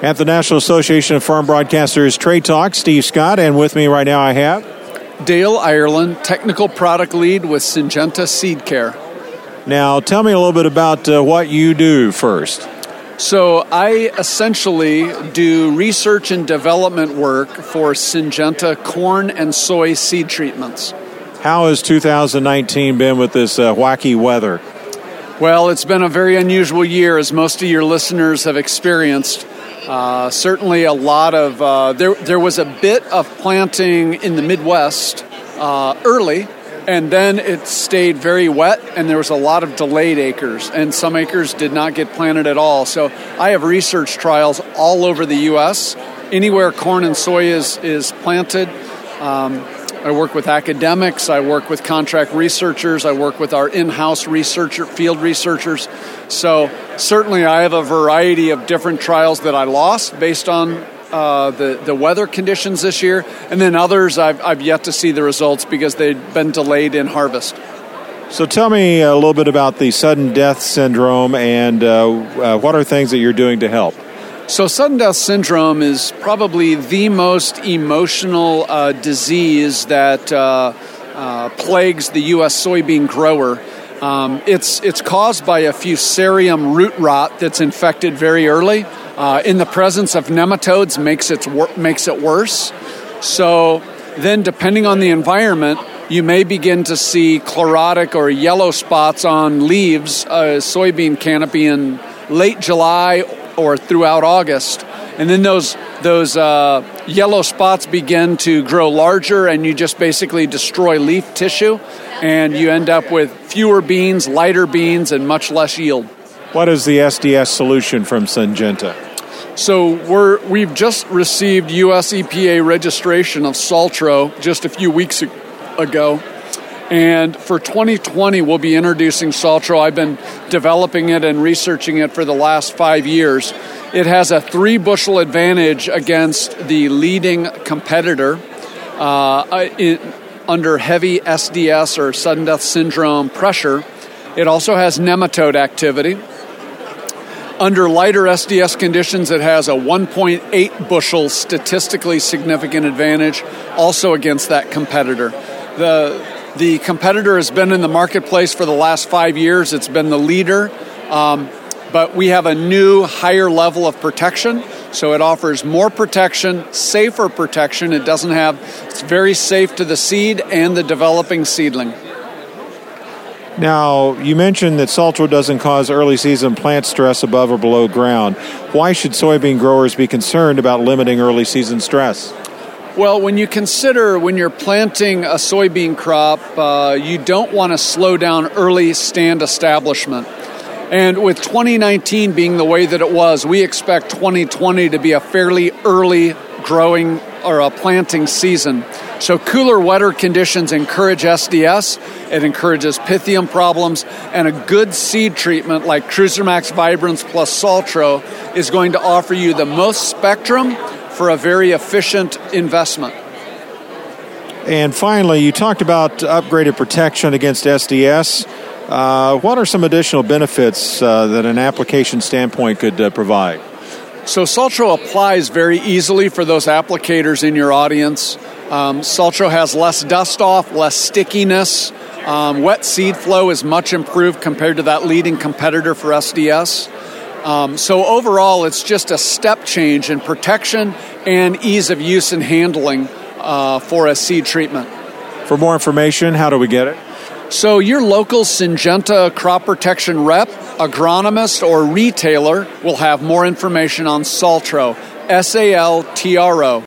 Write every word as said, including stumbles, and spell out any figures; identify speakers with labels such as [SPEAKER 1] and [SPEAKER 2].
[SPEAKER 1] At the National Association of Farm Broadcasters Trade Talk, Steve Scott, and with me right now I have
[SPEAKER 2] Dale Ireland, Technical Product Lead with Syngenta Seed Care.
[SPEAKER 1] Now, tell me a little bit about uh, what you do first.
[SPEAKER 2] So I essentially do research and development work for Syngenta corn and soy seed treatments.
[SPEAKER 1] How has two thousand nineteen been with this uh, wacky weather?
[SPEAKER 2] Well, it's been a very unusual year, as most of your listeners have experienced. Uh, certainly a lot of, uh, there, there was a bit of planting in the Midwest uh, early, and then it stayed very wet, and there was a lot of delayed acres, and some acres did not get planted at all. So I have research trials all over the U S Anywhere corn and soy is, is planted, um, I work with academics, I work with contract researchers, I work with our in-house researcher, field researchers. So certainly I have a variety of different trials that I lost based on uh, the, the weather conditions this year, and then others I've, I've yet to see the results because they've been delayed in harvest.
[SPEAKER 1] So tell me a little bit about the sudden death syndrome and uh, uh, what are things that you're doing to help?
[SPEAKER 2] So sudden death syndrome is probably the most emotional uh, disease that uh, uh, plagues the U S soybean grower. Um, it's it's caused by a fusarium root rot that's infected very early. Uh, in the presence of nematodes makes it wor- makes it worse. So then, depending on the environment, you may begin to see chlorotic or yellow spots on leaves, uh, soybean canopy in late July or throughout August, and then those those uh, yellow spots begin to grow larger, and you just basically destroy leaf tissue, and you end up with fewer beans, lighter beans, and much less yield.
[SPEAKER 1] What is the S D S solution from Syngenta?
[SPEAKER 2] So we're we've just received U S E P A registration of Saltro just a few weeks ago. And for twenty twenty, we'll be introducing Saltro. I've been developing it and researching it for the last five years. It has a three bushel advantage against the leading competitor uh, in, under heavy S D S or sudden death syndrome pressure. It also has nematode activity. Under lighter S D S conditions, it has a one point eight bushel statistically significant advantage also against that competitor. The The competitor has been in the marketplace for the last five years. It's been the leader, um, but we have a new higher level of protection. So it offers more protection, safer protection. It doesn't have, it's very safe to the seed and the developing seedling.
[SPEAKER 1] Now, you mentioned that Saltro doesn't cause early season plant stress above or below ground. Why should soybean growers be concerned about limiting early season stress?
[SPEAKER 2] Well, when you consider when you're planting a soybean crop, uh, you don't want to slow down early stand establishment. And with twenty nineteen being the way that it was, we expect twenty twenty to be a fairly early growing or a planting season. So cooler, wetter conditions encourage S D S, it encourages Pythium problems, and a good seed treatment like Cruisermax Vibrance plus Saltro is going to offer you the most spectrum for a very efficient investment.
[SPEAKER 1] And finally, you talked about upgraded protection against S D S. Uh, what are some additional benefits uh, that an application standpoint could uh, provide?
[SPEAKER 2] So Saltro applies very easily for those applicators in your audience. Um, Saltro has less dust off, less stickiness. Um, wet seed flow is much improved compared to that leading competitor for S D S. Um, so overall, it's just a step change in protection and ease of use and handling uh, for a seed treatment.
[SPEAKER 1] For more information, how do we get it?
[SPEAKER 2] So your local Syngenta crop protection rep, agronomist, or retailer will have more information on Saltro, S A L T R O.